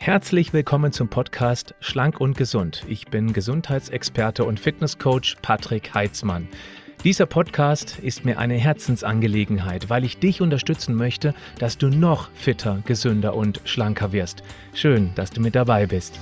Herzlich willkommen zum Podcast Schlank und Gesund. Ich bin Gesundheitsexperte und Fitnesscoach Patrick Heitzmann. Dieser Podcast ist mir eine Herzensangelegenheit, weil ich dich unterstützen möchte, dass du noch fitter, gesünder und schlanker wirst. Schön, dass du mit dabei bist.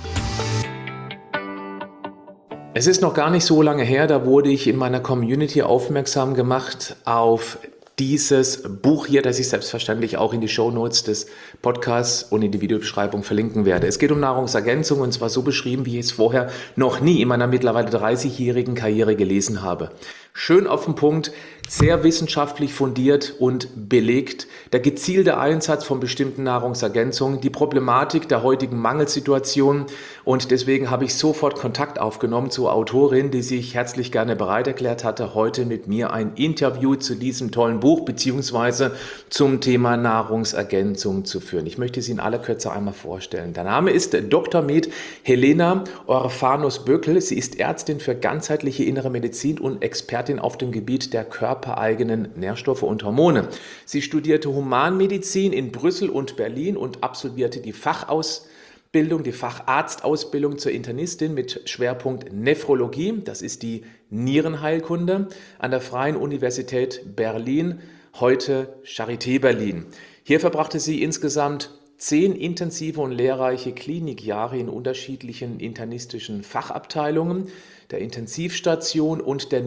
Es ist noch gar nicht so lange her, da wurde ich in meiner Community aufmerksam gemacht auf dieses Buch hier, das ich selbstverständlich auch in die Shownotes des Podcasts und in die Videobeschreibung verlinken werde. Es geht um Nahrungsergänzung und zwar so beschrieben, wie ich es vorher noch nie in meiner mittlerweile 30-jährigen Karriere gelesen habe. Schön auf den Punkt, sehr wissenschaftlich fundiert und belegt, der gezielte Einsatz von bestimmten Nahrungsergänzungen, die Problematik der heutigen Mangelsituation, und deswegen habe ich sofort Kontakt aufgenommen zur Autorin, die sich herzlich gerne bereit erklärt hatte, heute mit mir ein Interview zu diesem tollen Buch bzw. zum Thema Nahrungsergänzung zu führen. Ich möchte sie in aller Kürze einmal vorstellen. Der Name ist Dr. Med Helena Orphanus-Böckel. Sie ist Ärztin für ganzheitliche innere Medizin und Expertin auf dem Gebiet der körpereigenen Nährstoffe und Hormone. Sie studierte Humanmedizin in Brüssel und Berlin und absolvierte die Facharztausbildung zur Internistin mit Schwerpunkt Nephrologie. Das ist die Nierenheilkunde an der Freien Universität Berlin, heute Charité Berlin. Hier verbrachte sie insgesamt 10 intensive und lehrreiche Klinikjahre in unterschiedlichen internistischen Fachabteilungen, der Intensivstation und der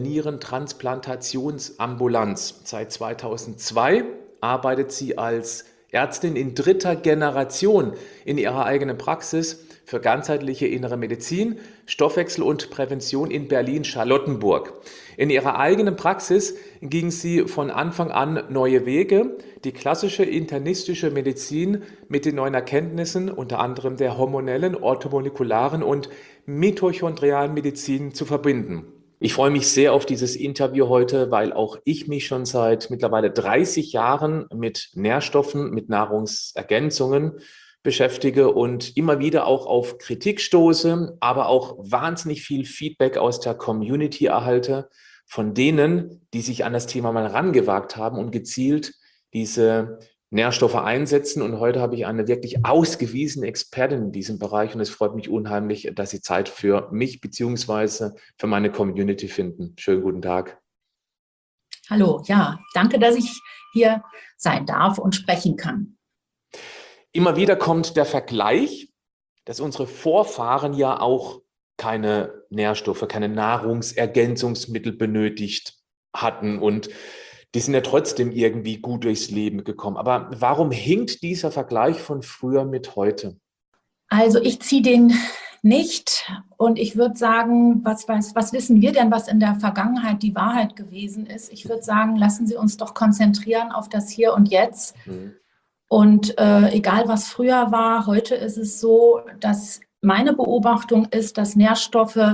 Nierentransplantationsambulanz. Seit 2002 arbeitet sie als Ärztin in 3. Generation in ihrer eigenen Praxis für ganzheitliche innere Medizin, Stoffwechsel und Prävention in Berlin-Charlottenburg. In ihrer eigenen Praxis ging sie von Anfang an neue Wege, die klassische internistische Medizin mit den neuen Erkenntnissen, unter anderem der hormonellen, orthomolekularen und mitochondrialen Medizin zu verbinden. Ich freue mich sehr auf dieses Interview heute, weil auch ich mich schon seit mittlerweile 30 Jahren mit Nährstoffen, mit Nahrungsergänzungen beschäftige und immer wieder auch auf Kritik stoße, aber auch wahnsinnig viel Feedback aus der Community erhalte, von denen, die sich an das Thema mal rangewagt haben und gezielt diese Nährstoffe einsetzen. Und heute habe ich eine wirklich ausgewiesene Expertin in diesem Bereich und es freut mich unheimlich, dass Sie Zeit für mich bzw. für meine Community finden. Schönen guten Tag. Hallo, ja, danke, dass ich hier sein darf und sprechen kann. Immer wieder kommt der Vergleich, dass unsere Vorfahren ja auch keine Nährstoffe, keine Nahrungsergänzungsmittel benötigt hatten und die sind ja trotzdem irgendwie gut durchs Leben gekommen. Aber warum hinkt dieser Vergleich von früher mit heute? Also ich ziehe den nicht und ich würde sagen, was wissen wir denn, was in der Vergangenheit die Wahrheit gewesen ist? Ich würde sagen, lassen Sie uns doch konzentrieren auf das Hier und Jetzt. Und egal, was früher war, heute ist es so, dass meine Beobachtung ist, dass Nährstoffe,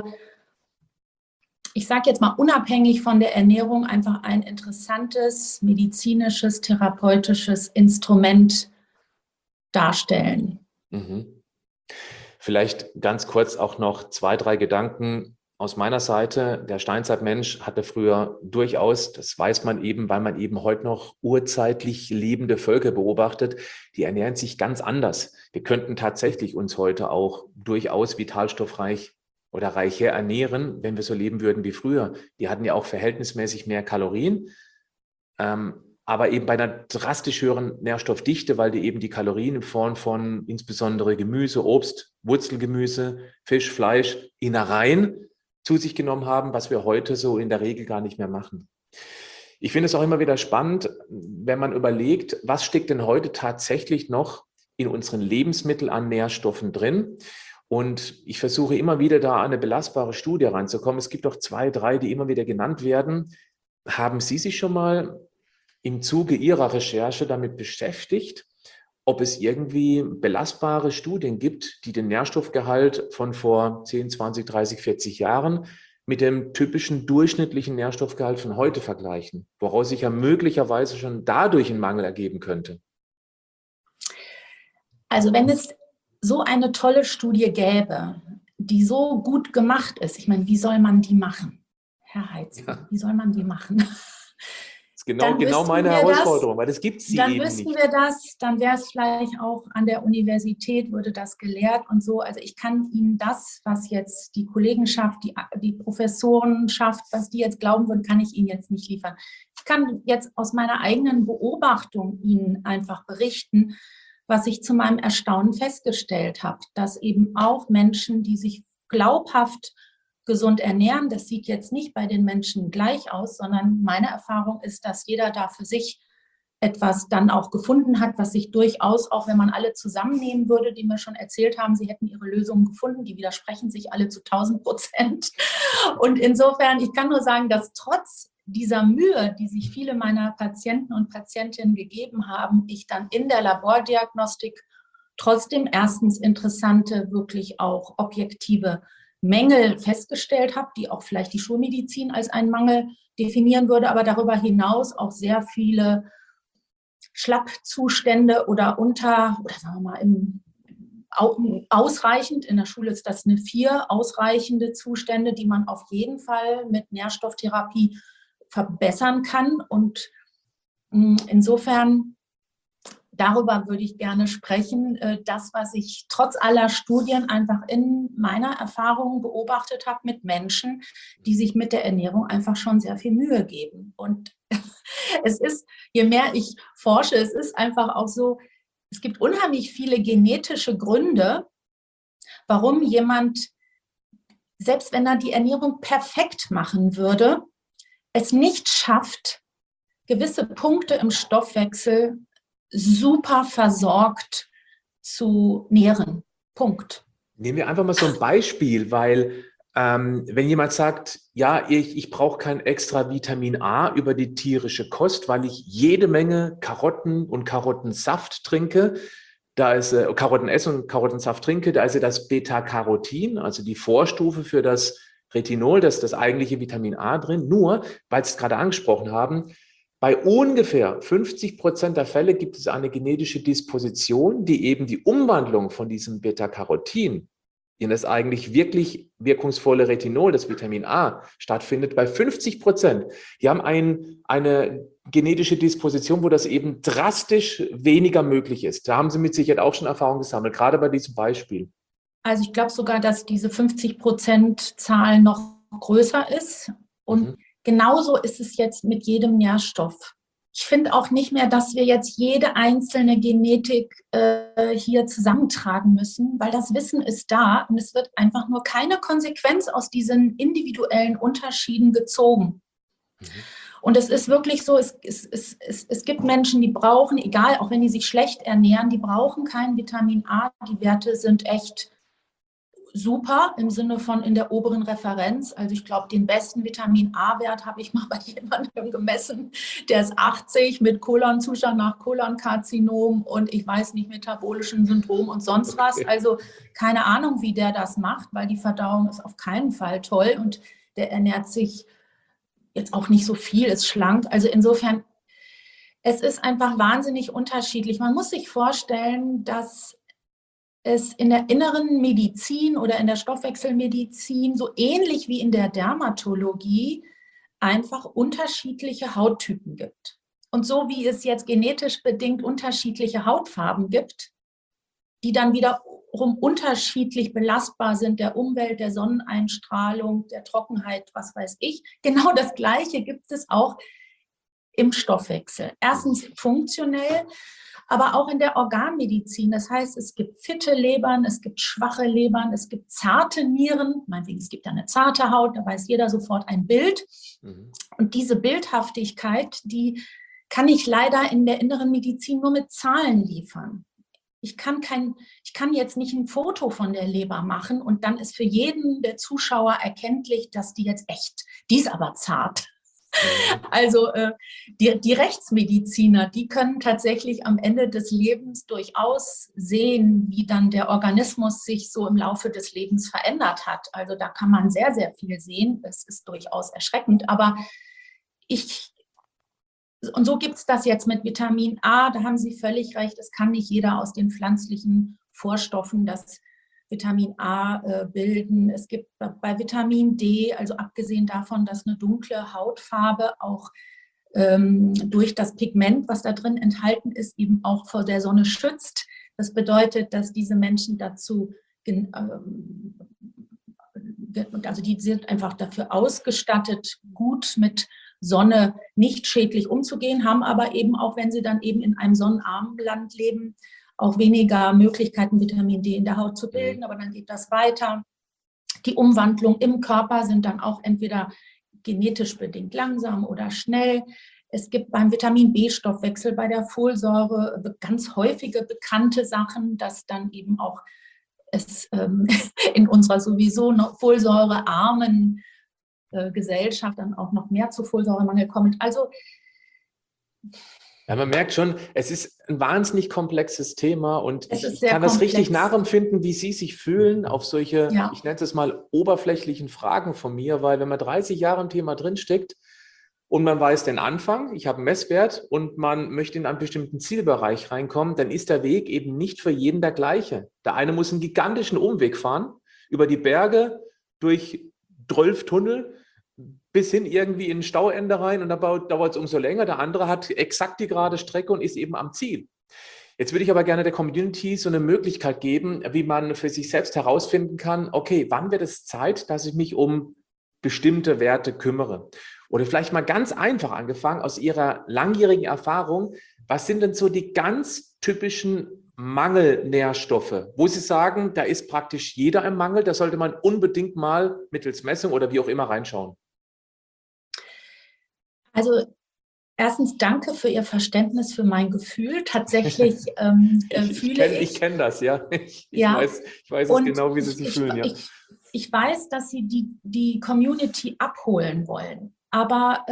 ich sage jetzt mal unabhängig von der Ernährung, einfach ein interessantes medizinisches, therapeutisches Instrument darstellen. Vielleicht ganz kurz auch noch 2, 3 Gedanken aus meiner Seite. Der Steinzeitmensch hatte früher durchaus, das weiß man eben, weil man eben heute noch urzeitlich lebende Völker beobachtet, die ernähren sich ganz anders. Wir könnten tatsächlich uns heute auch durchaus vitalstoffreich oder reicher ernähren, wenn wir so leben würden wie früher. Die hatten ja auch verhältnismäßig mehr Kalorien, aber eben bei einer drastisch höheren Nährstoffdichte, weil die eben die Kalorien in Form von insbesondere Gemüse, Obst, Wurzelgemüse, Fisch, Fleisch, Innereien zu sich genommen haben, was wir heute so in der Regel gar nicht mehr machen. Ich finde es auch immer wieder spannend, wenn man überlegt, was steckt denn heute tatsächlich noch in unseren Lebensmitteln an Nährstoffen drin? Und ich versuche immer wieder da an eine belastbare Studie reinzukommen. Es gibt auch 2, 3, die immer wieder genannt werden. Haben Sie sich schon mal im Zuge Ihrer Recherche damit beschäftigt, ob es irgendwie belastbare Studien gibt, die den Nährstoffgehalt von vor 10, 20, 30, 40 Jahren mit dem typischen durchschnittlichen Nährstoffgehalt von heute vergleichen, woraus sich ja möglicherweise schon dadurch ein Mangel ergeben könnte? Also wenn es so eine tolle Studie gäbe, die so gut gemacht ist, ich meine, wie soll man die machen? Herr Heitzmann, wie soll man die machen? ist genau meine Herausforderung, weil das gibt sie dann eben wüssten nicht. wir das, dann wäre es vielleicht auch an der Universität, würde das gelehrt und so. Also ich kann Ihnen das, was jetzt die Kollegenschaft, die Professorenschaft, was die jetzt glauben würden, kann ich Ihnen jetzt nicht liefern. Ich kann jetzt aus meiner eigenen Beobachtung Ihnen einfach berichten, was ich zu meinem Erstaunen festgestellt habe, dass eben auch Menschen, die sich glaubhaft gesund ernähren, das sieht jetzt nicht bei den Menschen gleich aus, sondern meine Erfahrung ist, dass jeder da für sich etwas dann auch gefunden hat, was sich durchaus, auch wenn man alle zusammennehmen würde, die mir schon erzählt haben, sie hätten ihre Lösungen gefunden, die widersprechen sich alle zu 1000%. Und insofern, ich kann nur sagen, dass trotz dieser Mühe, die sich viele meiner Patienten und Patientinnen gegeben haben, ich dann in der Labordiagnostik trotzdem erstens interessante, wirklich auch objektive Mängel festgestellt habe, die auch vielleicht die Schulmedizin als einen Mangel definieren würde, aber darüber hinaus auch sehr viele Schlappzustände oder sagen wir mal, ausreichend, in der Schule ist das eine 4, ausreichende Zustände, die man auf jeden Fall mit Nährstofftherapie verbessern kann. Und insofern, darüber würde ich gerne sprechen. Das, was ich trotz aller Studien einfach in meiner Erfahrung beobachtet habe mit Menschen, die sich mit der Ernährung einfach schon sehr viel Mühe geben. Und es ist, je mehr ich forsche, es ist einfach auch so, es gibt unheimlich viele genetische Gründe, warum jemand, selbst wenn er die Ernährung perfekt machen würde, es nicht schafft, gewisse Punkte im Stoffwechsel super versorgt zu nähren. Punkt. Nehmen wir einfach mal so ein Beispiel, weil wenn jemand sagt, ja, ich brauche kein extra Vitamin A über die tierische Kost, weil ich jede Menge Karotten und Karottensaft trinke, da ist Karotten esse und Karottensaft trinke, da ist ja das Beta-Carotin, also die Vorstufe für das Retinol, das eigentliche Vitamin A drin. Nur, weil Sie es gerade angesprochen haben, bei ungefähr 50% der Fälle gibt es eine genetische Disposition, die eben die Umwandlung von diesem Beta-Carotin in das eigentlich wirklich wirkungsvolle Retinol, das Vitamin A, stattfindet. Bei 50%, die haben eine genetische Disposition, wo das eben drastisch weniger möglich ist. Da haben Sie mit Sicherheit auch schon Erfahrung gesammelt, gerade bei diesem Beispiel. Also ich glaube sogar, dass diese 50%-Zahl noch größer ist. Und genauso ist es jetzt mit jedem Nährstoff. Ich finde auch nicht mehr, dass wir jetzt jede einzelne Genetik hier zusammentragen müssen, weil das Wissen ist da und es wird einfach nur keine Konsequenz aus diesen individuellen Unterschieden gezogen. Und es ist wirklich so, es gibt Menschen, die brauchen, egal, auch wenn die sich schlecht ernähren, die brauchen kein Vitamin A. Die Werte sind echt super im Sinne von in der oberen Referenz. Also ich glaube, den besten Vitamin-A-Wert habe ich mal bei jemandem gemessen. Der ist 80 mit Kolonzustand nach Kolonkarzinom und ich weiß nicht, metabolischen Syndrom und sonst was. Also keine Ahnung, wie der das macht, weil die Verdauung ist auf keinen Fall toll und der ernährt sich jetzt auch nicht so viel, ist schlank. Also insofern, es ist einfach wahnsinnig unterschiedlich. Man muss sich vorstellen, dass es in der inneren Medizin oder in der Stoffwechselmedizin so ähnlich wie in der Dermatologie einfach unterschiedliche Hauttypen gibt. Und so wie es jetzt genetisch bedingt unterschiedliche Hautfarben gibt, die dann wiederum unterschiedlich belastbar sind der Umwelt, der Sonneneinstrahlung, der Trockenheit, was weiß ich. Genau das Gleiche gibt es auch im Stoffwechsel. Erstens funktionell, aber auch in der Organmedizin. Das heißt, es gibt fitte Lebern, es gibt schwache Lebern, es gibt zarte Nieren. Meinetwegen, es gibt eine zarte Haut, da weiß jeder sofort ein Bild. Und diese Bildhaftigkeit, die kann ich leider in der inneren Medizin nur mit Zahlen liefern. Ich kann jetzt nicht ein Foto von der Leber machen und dann ist für jeden der Zuschauer erkenntlich, dass die jetzt echt, die ist aber zart. Also die Rechtsmediziner, die können tatsächlich am Ende des Lebens durchaus sehen, wie dann der Organismus sich so im Laufe des Lebens verändert hat. Also da kann man sehr, sehr viel sehen. Es ist durchaus erschreckend. Aber und so gibt es das jetzt mit Vitamin A, da haben Sie völlig recht, es kann nicht jeder aus den pflanzlichen Vorstoffen das Vitamin A bilden. Es gibt bei Vitamin D, also abgesehen davon, dass eine dunkle Hautfarbe auch durch das Pigment, was da drin enthalten ist, eben auch vor der Sonne schützt. Das bedeutet, dass diese Menschen dazu, also die sind einfach dafür ausgestattet, gut mit Sonne nicht schädlich umzugehen, haben aber eben auch, wenn sie dann eben in einem sonnenarmen Land leben, auch weniger Möglichkeiten, Vitamin D in der Haut zu bilden, aber dann geht das weiter. Die Umwandlung im Körper sind dann auch entweder genetisch bedingt langsam oder schnell. Es gibt beim Vitamin-B-Stoffwechsel, bei der Folsäure ganz häufige bekannte Sachen, dass dann eben auch es in unserer sowieso noch folsäurearmen Gesellschaft dann auch noch mehr zu Folsäuremangel kommt. Also ja, man merkt schon, es ist ein wahnsinnig komplexes Thema und ich sehr kann das komplex. richtig nachempfinden, wie Sie sich fühlen auf solche, Ja. ich nenne es mal, oberflächlichen Fragen von mir, weil wenn man 30 Jahre im Thema drinsteckt und man weiß den Anfang, ich habe einen Messwert und man möchte in einen bestimmten Zielbereich reinkommen, dann ist der Weg eben nicht für jeden der gleiche. Der eine muss einen gigantischen Umweg fahren, über die Berge, durch 12 Tunnel, bis hin irgendwie in ein Stauende rein und da dauert es umso länger. Der andere hat exakt die gerade Strecke und ist eben am Ziel. Jetzt würde ich aber gerne der Community so eine Möglichkeit geben, wie man für sich selbst herausfinden kann, okay, wann wird es Zeit, dass ich mich um bestimmte Werte kümmere? Oder vielleicht mal ganz einfach angefangen aus Ihrer langjährigen Erfahrung, was sind denn so die ganz typischen Mangelnährstoffe, wo Sie sagen, da ist praktisch jeder im Mangel, da sollte man unbedingt mal mittels Messung oder wie auch immer reinschauen? Also erstens danke für Ihr Verständnis für mein Gefühl. Tatsächlich fühle ich kenne das, ja. Ich ja. weiß es genau, wie Sie sich fühlen. Ja. Ich weiß, dass Sie die Community abholen wollen. Aber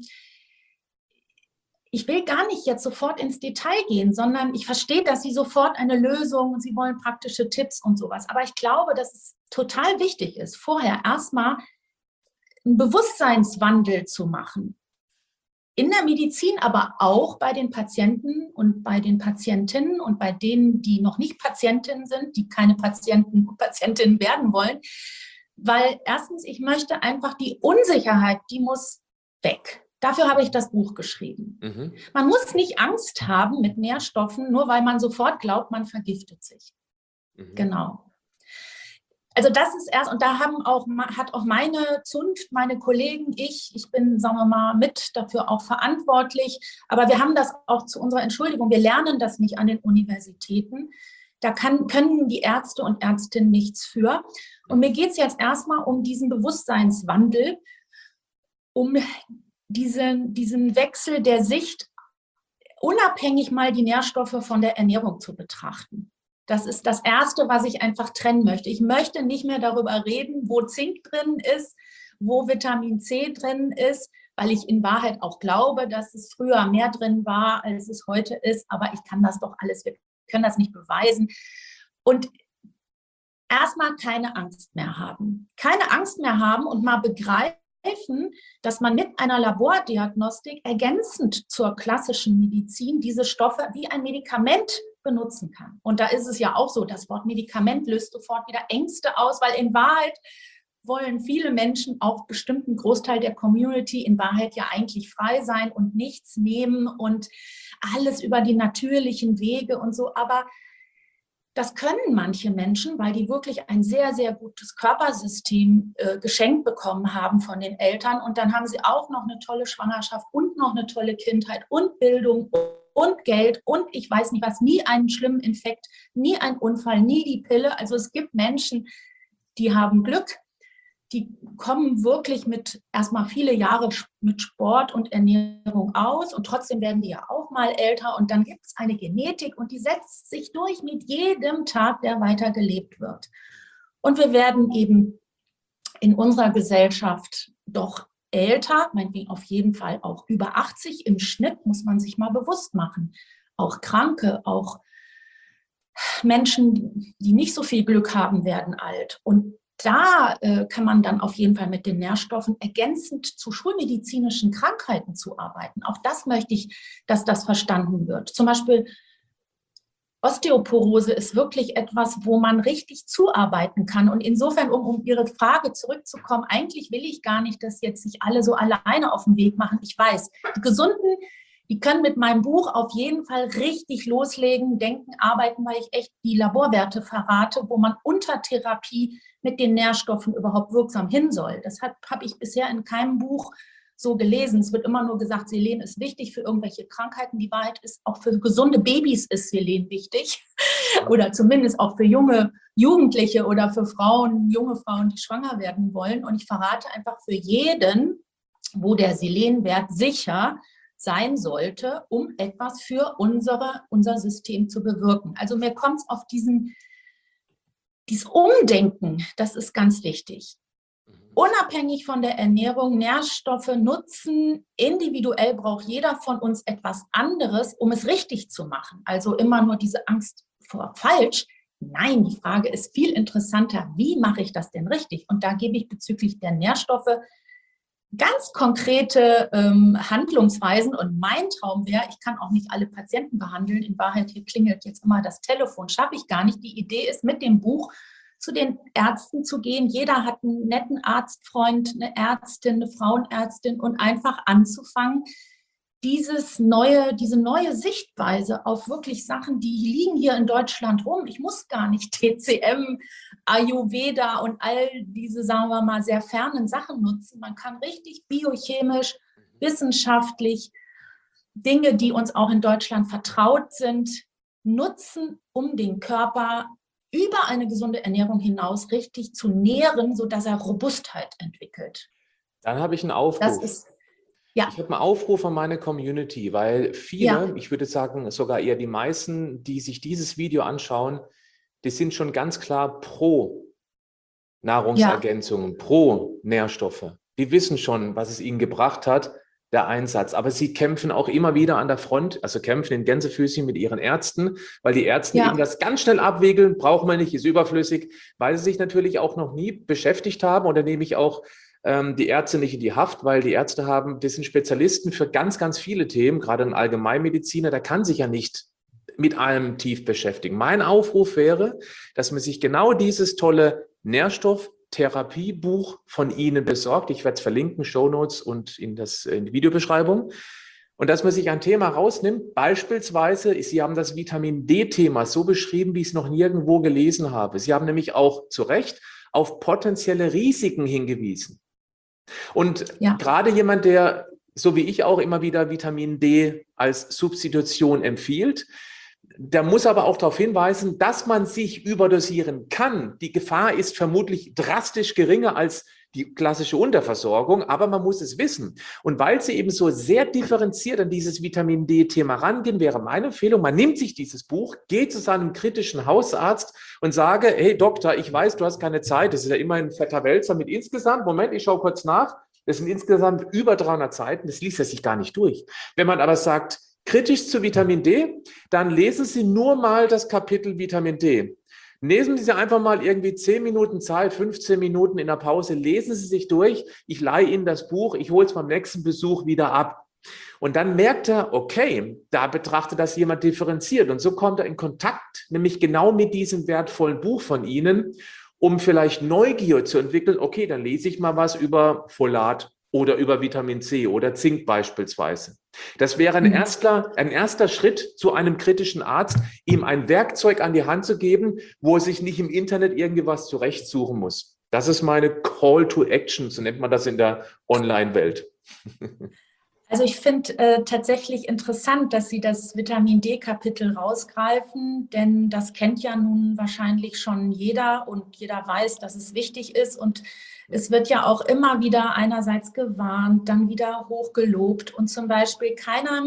ich will gar nicht jetzt sofort ins Detail gehen, sondern ich verstehe, dass Sie sofort eine Lösung und Sie wollen praktische Tipps und sowas. Aber ich glaube, dass es total wichtig ist, vorher erstmal einen Bewusstseinswandel zu machen. In der Medizin, aber auch bei den Patienten und bei den Patientinnen und bei denen, die noch nicht Patientinnen sind, die keine Patienten und Patientinnen werden wollen. Weil erstens, ich möchte einfach die Unsicherheit, die muss weg. Dafür habe ich das Buch geschrieben. Mhm. Man muss nicht Angst haben mit Nährstoffen, nur weil man sofort glaubt, man vergiftet sich. Mhm. Genau. Also das ist erst, und da hat auch meine Zunft, meine Kollegen, ich bin, sagen wir mal, mit dafür auch verantwortlich. Aber wir haben das auch zu unserer Entschuldigung, wir lernen das nicht an den Universitäten. Da können die Ärzte und Ärztinnen nichts für. Und mir geht es jetzt erstmal um diesen Bewusstseinswandel, um diesen Wechsel der Sicht, unabhängig mal die Nährstoffe von der Ernährung zu betrachten. Das ist das Erste, was ich einfach trennen möchte. Ich möchte nicht mehr darüber reden, wo Zink drin ist, wo Vitamin C drin ist, weil ich in Wahrheit auch glaube, dass es früher mehr drin war, als es heute ist. Aber ich kann das doch alles, wir können das nicht beweisen. Und erstmal keine Angst mehr haben. Keine Angst mehr haben und mal begreifen, dass man mit einer Labordiagnostik ergänzend zur klassischen Medizin diese Stoffe wie ein Medikament benutzen kann. Und da ist es ja auch so, das Wort Medikament löst sofort wieder Ängste aus, weil in Wahrheit wollen viele Menschen, auch bestimmten Großteil der Community, in Wahrheit ja eigentlich frei sein und nichts nehmen und alles über die natürlichen Wege und so. Aber das können manche Menschen, weil die wirklich ein sehr, sehr gutes Körpersystem geschenkt bekommen haben von den Eltern. Und dann haben sie auch noch eine tolle Schwangerschaft und noch eine tolle Kindheit und Bildung und Geld und ich weiß nicht was, nie einen schlimmen Infekt, nie einen Unfall, nie die Pille. Also es gibt Menschen, die haben Glück, die kommen wirklich mit erstmal viele Jahre mit Sport und Ernährung aus und trotzdem werden die ja auch mal älter und dann gibt es eine Genetik und die setzt sich durch mit jedem Tag, der weiter gelebt wird. Und wir werden eben in unserer Gesellschaft doch älter, meinetwegen auf jeden Fall auch über 80 im Schnitt, muss man sich mal bewusst machen. Auch Kranke, auch Menschen, die nicht so viel Glück haben, werden alt. Und da kann man dann auf jeden Fall mit den Nährstoffen ergänzend zu schulmedizinischen Krankheiten zu arbeiten. Auch das möchte ich, dass das verstanden wird. Zum Beispiel Osteoporose ist wirklich etwas, wo man richtig zuarbeiten kann. Und insofern, um Ihre Frage zurückzukommen, eigentlich will ich gar nicht, dass jetzt sich alle so alleine auf den Weg machen. Ich weiß, die Gesunden, die können mit meinem Buch auf jeden Fall richtig loslegen, denken, arbeiten, weil ich echt die Laborwerte verrate, wo man unter Therapie mit den Nährstoffen überhaupt wirksam hin soll. Das habe ich bisher in keinem Buch so gelesen. Es wird immer nur gesagt, Selen ist wichtig für irgendwelche Krankheiten. Die Wahrheit ist, auch für gesunde Babys ist Selen wichtig. Oder zumindest auch für junge Jugendliche oder für Frauen, junge Frauen, die schwanger werden wollen. Und ich verrate einfach für jeden, wo der Selenwert sicher sein sollte, um etwas für unser System zu bewirken. Also mir kommt es auf dieses Umdenken, das ist ganz wichtig. Unabhängig von der Ernährung, Nährstoffe nutzen. Individuell braucht jeder von uns etwas anderes, um es richtig zu machen. Also immer nur diese Angst vor falsch. Nein, die Frage ist viel interessanter, wie mache ich das denn richtig? Und da gebe ich bezüglich der Nährstoffe ganz konkrete Handlungsweisen. Und mein Traum wäre, ich kann auch nicht alle Patienten behandeln. In Wahrheit, hier klingelt jetzt immer das Telefon, schaffe ich gar nicht. Die Idee ist, mit dem Buch zu den Ärzten zu gehen. Jeder hat einen netten Arztfreund, eine Ärztin, eine Frauenärztin und einfach anzufangen, diese neue Sichtweise auf wirklich Sachen, die liegen hier in Deutschland rum. Ich muss gar nicht TCM, Ayurveda und all diese, sagen wir mal, sehr fernen Sachen nutzen. Man kann richtig biochemisch, wissenschaftlich Dinge, die uns auch in Deutschland vertraut sind, nutzen, um den Körper über eine gesunde Ernährung hinaus richtig zu nähren, sodass er Robustheit entwickelt. Dann habe ich einen Aufruf. Ja. Ich habe einen Aufruf an meine Community, weil viele, ich würde sagen sogar eher die meisten, die sich dieses Video anschauen, die sind schon ganz klar pro Nahrungsergänzungen, pro Nährstoffe. Die wissen schon, was es ihnen gebracht hat, der Einsatz. Aber sie kämpfen auch immer wieder an der Front, also kämpfen in Gänsefüßchen mit ihren Ärzten, weil die Ärzte ihnen das ganz schnell abwiegeln, brauchen wir nicht, ist überflüssig, weil sie sich natürlich auch noch nie beschäftigt haben. Und da nehme ich auch die Ärzte nicht in die Haft, weil die Ärzte das sind Spezialisten für ganz, ganz viele Themen, gerade ein Allgemeinmediziner, der kann sich ja nicht mit allem tief beschäftigen. Mein Aufruf wäre, dass man sich genau dieses tolle Nährstofftherapiebuch von Ihnen besorgt. Ich werde es verlinken, Shownotes und in die Videobeschreibung. Und dass man sich ein Thema rausnimmt, beispielsweise, Sie haben das Vitamin D-Thema so beschrieben, wie ich es noch nirgendwo gelesen habe. Sie haben nämlich auch zu Recht auf potenzielle Risiken hingewiesen. Und gerade jemand, der, so wie ich auch immer wieder Vitamin D als Substitution empfiehlt, der muss aber auch darauf hinweisen, dass man sich überdosieren kann. Die Gefahr ist vermutlich drastisch geringer als die klassische Unterversorgung, aber man muss es wissen. Und weil Sie eben so sehr differenziert an dieses Vitamin D-Thema rangehen, wäre meine Empfehlung, man nimmt sich dieses Buch, geht zu seinem kritischen Hausarzt und sage, hey Doktor, ich weiß, du hast keine Zeit, das ist ja immer ein fetter Wälzer mit insgesamt, Moment, ich schaue kurz nach, das sind insgesamt über 300 Seiten, das liest er sich gar nicht durch. Wenn man aber sagt, kritisch zu Vitamin D, dann lesen Sie nur mal das Kapitel Vitamin D. Nehmen Sie einfach mal irgendwie 10 Minuten Zeit, 15 Minuten in der Pause, lesen Sie sich durch. Ich leihe Ihnen das Buch, ich hole es beim nächsten Besuch wieder ab. Und dann merkt er, okay, da betrachtet das jemand differenziert. Und so kommt er in Kontakt, nämlich genau mit diesem wertvollen Buch von Ihnen, um vielleicht Neugier zu entwickeln. Okay, dann lese ich mal was über Folat oder über Vitamin C oder Zink beispielsweise. Das wäre ein erster Schritt zu einem kritischen Arzt, ihm ein Werkzeug an die Hand zu geben, wo er sich nicht im Internet irgendwie was zurechtsuchen muss. Das ist meine Call to Action, so nennt man das in der Online-Welt. Also ich finde tatsächlich interessant, dass Sie das Vitamin D-Kapitel rausgreifen, denn das kennt ja nun wahrscheinlich schon jeder und jeder weiß, dass es wichtig ist. Und es wird ja auch immer wieder einerseits gewarnt, dann wieder hochgelobt. Und zum Beispiel keiner,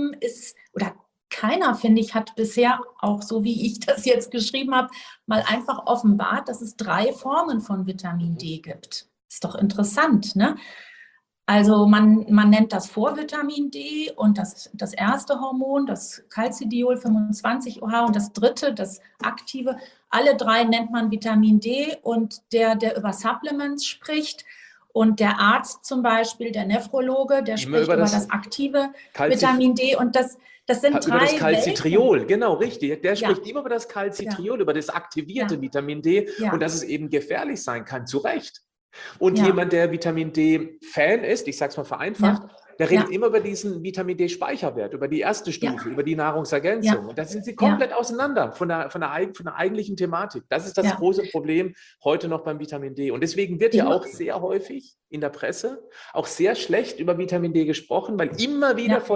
finde ich, hat bisher, auch so wie ich das jetzt geschrieben habe, mal einfach offenbart, dass es 3 Formen von Vitamin D gibt. Ist doch interessant, ne? Also man nennt das Vorvitamin D und das erste Hormon, das Calcidiol 25OH und das dritte, das aktive. Alle 3 nennt man Vitamin D und der über Supplements spricht und der Arzt zum Beispiel, der Nephrologe, der spricht über das aktive Vitamin D und das Das sind Über das drei Calcitriol, Welten. genau, richtig. Der Ja, spricht immer über das ja, Calcitriol, über das aktivierte ja, Vitamin D und ja, dass es eben gefährlich sein kann, zu Recht. Und ja, jemand, der Vitamin D-Fan ist, ich sage es mal vereinfacht, ja, der redet ja, immer über diesen Vitamin D-Speicherwert, über die erste ja, Stufe, über die Nahrungsergänzung. ja, Und da sind sie ja, komplett auseinander von der eigentlichen Thematik. Das ist das ja. große Problem heute noch beim Vitamin D. Und deswegen wird Ich, ja mu- auch sehr häufig in der Presse auch sehr schlecht über Vitamin D gesprochen, weil immer wieder ja,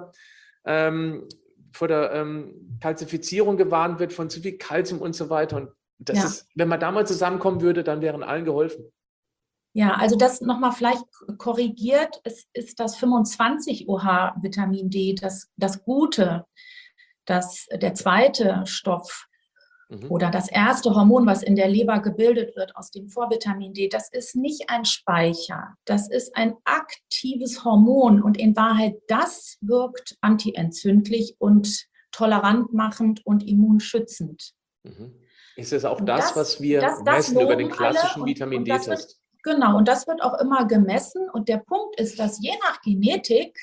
ähm, vor der Kalzifizierung gewarnt wird von zu viel Kalzium und so weiter. Und das ja. ist, wenn man da mal zusammenkommen würde, dann wären allen geholfen. Ja, also das nochmal vielleicht korrigiert, es ist das 25 Vitamin D, das Gute, der zweite Stoff Mhm. oder das erste Hormon, was in der Leber gebildet wird aus dem Vorvitamin D, das ist nicht ein Speicher, das ist ein aktives Hormon und in Wahrheit das wirkt antientzündlich und tolerant machend und immunschützend. Mhm. Ist es auch Und das, was wir das messen über den loben alle klassischen Vitamin und das wird, D-Test? genau, und das wird auch immer gemessen. Und der Punkt ist, dass je nach Genetik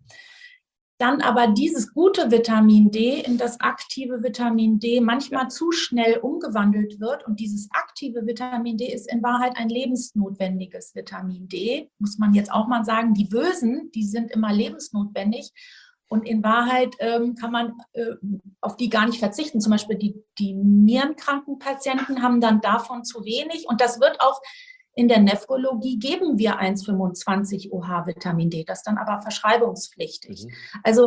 dann aber dieses gute Vitamin D in das aktive Vitamin D manchmal Ja. zu schnell umgewandelt wird. Und dieses aktive Vitamin D ist in Wahrheit ein lebensnotwendiges Vitamin D, muss man jetzt auch mal sagen. Die Bösen, die sind immer lebensnotwendig. Und in Wahrheit kann man auf die gar nicht verzichten. Zum Beispiel die nierenkranken Patienten haben dann davon zu wenig. Und das wird auch in der Nephrologie geben wir 1,25 OH Vitamin D, das dann aber verschreibungspflichtig. Mhm. Also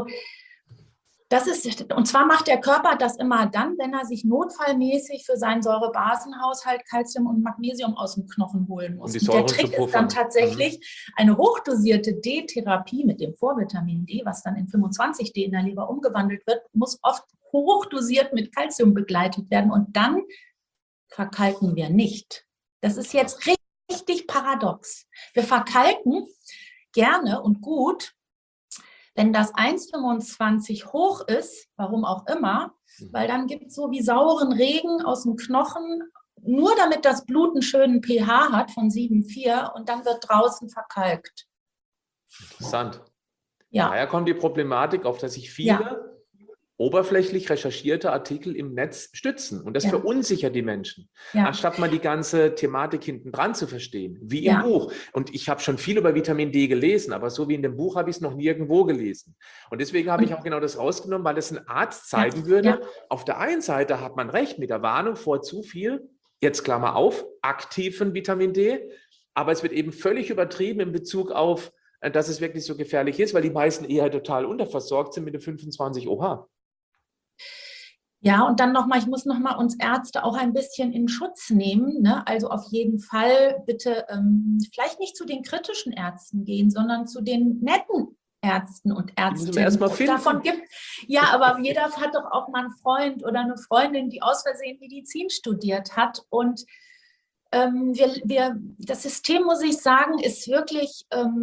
das ist, und zwar macht der Körper das immer dann, wenn er sich notfallmäßig für seinen Säurebasenhaushalt Calcium und Magnesium aus dem Knochen holen Um muss. die Und der Säuren zu Trick ist dann puffern. Mhm. tatsächlich eine hochdosierte D-Therapie mit dem Vorvitamin D, was dann in 25D in der Leber umgewandelt wird, muss oft hochdosiert mit Calcium begleitet werden und dann verkalken wir nicht. Das ist jetzt richtig paradox. Wir verkalken gerne und gut, wenn das 1,25 hoch ist, warum auch immer, weil dann gibt es so wie sauren Regen aus dem Knochen, nur damit das Blut einen schönen pH hat von 7,4 und dann wird draußen verkalkt. Interessant. Ja, Daher kommt die Problematik, auf dass sich ja, viele oberflächlich recherchierte Artikel im Netz stützen. Und das ja, verunsichert die Menschen, ja, anstatt mal die ganze Thematik hinten dran zu verstehen, wie im ja, Buch. Und ich habe schon viel über Vitamin D gelesen, aber so wie in dem Buch habe ich es noch nirgendwo gelesen. Und deswegen habe ich auch genau das rausgenommen, weil es ein Arzt ja, zeigen würde. ja. Auf der einen Seite hat man recht mit der Warnung vor zu viel, jetzt Klammer auf, aktiven Vitamin D, aber es wird eben völlig übertrieben in Bezug auf, dass es wirklich so gefährlich ist, weil die meisten eher total unterversorgt sind mit dem 25 OH. Ja, und dann nochmal, ich muss nochmal uns Ärzte auch ein bisschen in Schutz nehmen. Ne? Also auf jeden Fall bitte vielleicht nicht zu den kritischen Ärzten gehen, sondern zu den netten Ärzten und Die müssen wir Ärztinnen. erstmal Und davon finden. gibt, ja, aber jeder hat doch auch mal einen Freund oder eine Freundin, die aus Versehen Medizin studiert hat. Und das System, muss ich sagen, ist wirklich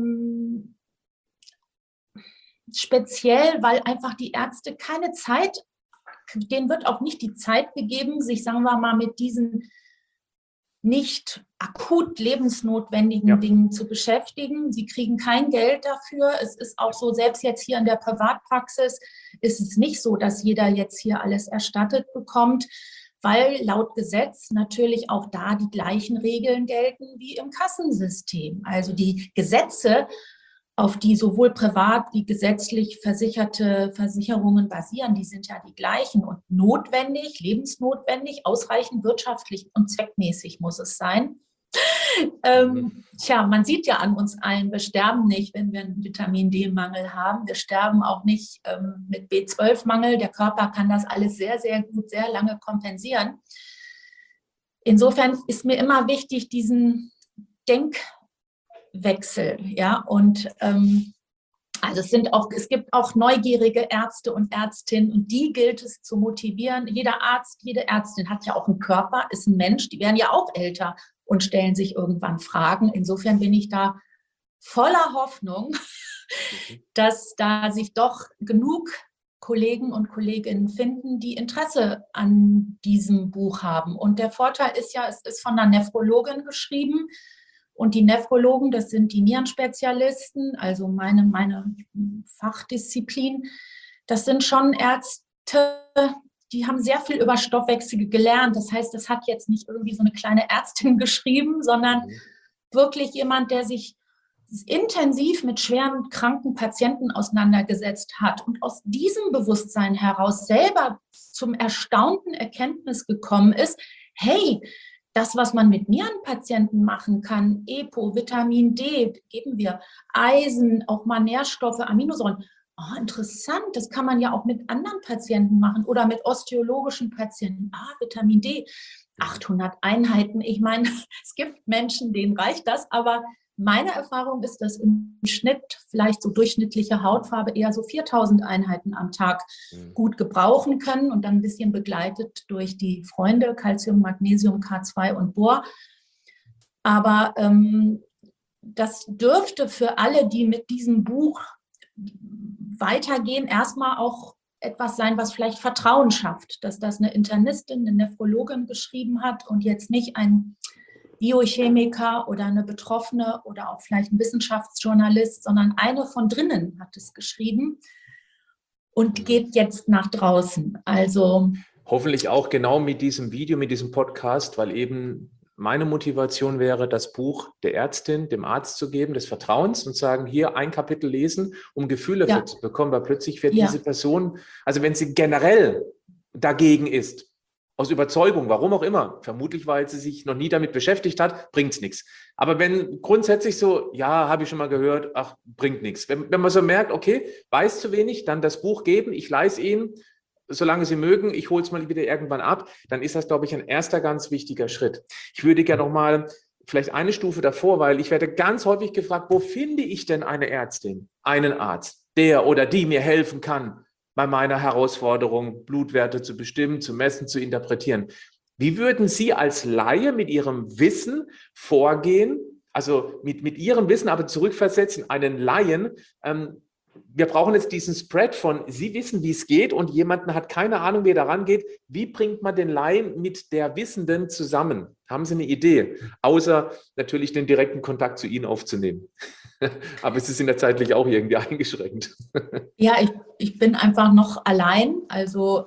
speziell, weil einfach die Ärzte keine Zeit, denen wird auch nicht die Zeit gegeben, sich, sagen wir mal, mit diesen nicht akut lebensnotwendigen Dingen zu beschäftigen. Sie kriegen kein Geld dafür. Es ist auch so, selbst jetzt hier in der Privatpraxis ist es nicht so, dass jeder jetzt hier alles erstattet bekommt, weil laut Gesetz natürlich auch da die gleichen Regeln gelten wie im Kassensystem. Also die Gesetze, auf die sowohl privat wie gesetzlich versicherte Versicherungen basieren, die sind ja die gleichen und notwendig, lebensnotwendig, ausreichend wirtschaftlich und zweckmäßig muss es sein. Man sieht ja an uns allen, wir sterben nicht, wenn wir einen Vitamin-D-Mangel haben. Wir sterben auch nicht mit B12-Mangel. Der Körper kann das alles sehr, sehr gut, sehr lange kompensieren. Insofern ist mir immer wichtig, diesen Denkwechsel, ja, und also es gibt auch neugierige Ärzte und Ärztinnen und die gilt es zu motivieren. Jeder Arzt, jede Ärztin hat ja auch einen Körper, ist ein Mensch, die werden ja auch älter und stellen sich irgendwann Fragen. Insofern bin ich da voller Hoffnung, dass da sich doch genug Kollegen und Kolleginnen finden, die Interesse an diesem Buch haben. Und der Vorteil ist ja, es ist von einer Nephrologin geschrieben. Und die Nephrologen, das sind die Nierenspezialisten, also meine Fachdisziplin, Das sind schon Ärzte, die haben sehr viel über Stoffwechsel gelernt. Das heißt, das hat jetzt nicht irgendwie so eine kleine Ärztin geschrieben, sondern wirklich jemand, der sich intensiv mit schweren kranken Patienten auseinandergesetzt hat und aus diesem Bewusstsein heraus selber zum erstaunten Erkenntnis gekommen ist, hey, das, was man mit Nierenpatienten machen kann, EPO, Vitamin D, geben wir, Eisen, auch mal Nährstoffe, Aminosäuren. Oh, interessant, das kann man ja auch mit anderen Patienten machen oder mit osteologischen Patienten. Vitamin D, 800 Einheiten. Ich meine, es gibt Menschen, denen reicht das, aber meine Erfahrung ist, dass im Schnitt vielleicht so durchschnittliche Hautfarbe eher so 4000 Einheiten am Tag gut gebrauchen können und dann ein bisschen begleitet durch die Freunde, Calcium, Magnesium, K2 und Bohr. Aber das dürfte für alle, die mit diesem Buch weitergehen, erstmal auch etwas sein, was vielleicht Vertrauen schafft, dass das eine Internistin, eine Nephrologin geschrieben hat und jetzt nicht ein Biochemiker oder eine Betroffene oder auch vielleicht ein Wissenschaftsjournalist, sondern eine von drinnen hat es geschrieben und geht jetzt nach draußen. Also hoffentlich auch genau mit diesem Video, mit diesem Podcast, weil eben meine Motivation wäre, das Buch der Ärztin, dem Arzt zu geben, des Vertrauens und sagen, hier ein Kapitel lesen, um Gefühle für zu bekommen, weil plötzlich wird diese Person, also wenn sie generell dagegen ist, aus Überzeugung, warum auch immer, vermutlich, weil sie sich noch nie damit beschäftigt hat, bringt es nichts. Aber wenn grundsätzlich so, ja, habe ich schon mal gehört, ach, bringt nichts. Wenn man so merkt, okay, weiß zu wenig, dann das Buch geben, ich leih's Ihnen, solange Sie mögen, ich hole es mal wieder irgendwann ab, dann ist das, glaube ich, ein erster ganz wichtiger Schritt. Ich würde gerne noch mal vielleicht eine Stufe davor, weil ich werde ganz häufig gefragt, wo finde ich denn eine Ärztin, einen Arzt, der oder die mir helfen kann, bei meiner Herausforderung, Blutwerte zu bestimmen, zu messen, zu interpretieren. Wie würden Sie als Laie mit Ihrem Wissen vorgehen, also mit Ihrem Wissen aber zurückversetzen, einen Laien, wir brauchen jetzt diesen Spread von, Sie wissen, wie es geht und jemand hat keine Ahnung, wie er daran geht. Wie bringt man den Laien mit der Wissenden zusammen? Haben Sie eine Idee? Außer natürlich den direkten Kontakt zu Ihnen aufzunehmen. Aber Sie sind ja zeitlich auch irgendwie eingeschränkt. Ja, ich bin einfach noch allein. Also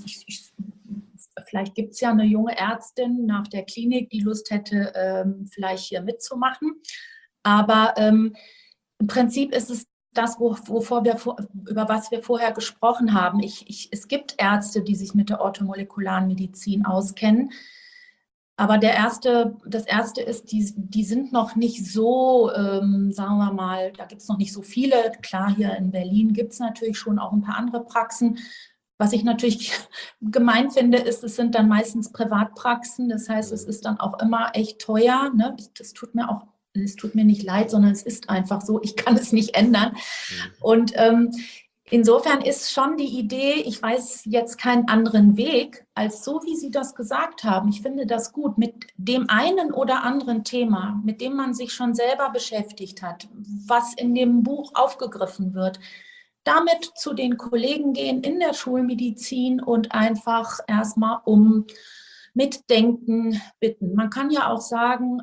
vielleicht gibt es ja eine junge Ärztin nach der Klinik, die Lust hätte, vielleicht hier mitzumachen. Aber im Prinzip ist es das, über was wir vorher gesprochen haben. Es gibt Ärzte, die sich mit der orthomolekularen Medizin auskennen. Aber das Erste ist, die sind noch nicht so, sagen wir mal, da gibt es noch nicht so viele. Klar, hier in Berlin gibt es natürlich schon auch ein paar andere Praxen. Was ich natürlich gemein finde, ist, es sind dann meistens Privatpraxen. Das heißt, es ist dann auch immer echt teuer. Ne? Das tut mir nicht leid, sondern es ist einfach so. Ich kann es nicht ändern. Und insofern ist schon die Idee, ich weiß jetzt keinen anderen Weg, als so, wie Sie das gesagt haben. Ich finde das gut, mit dem einen oder anderen Thema, mit dem man sich schon selber beschäftigt hat, was in dem Buch aufgegriffen wird, damit zu den Kollegen gehen in der Schulmedizin und einfach erstmal um Mitdenken bitten. Man kann ja auch sagen,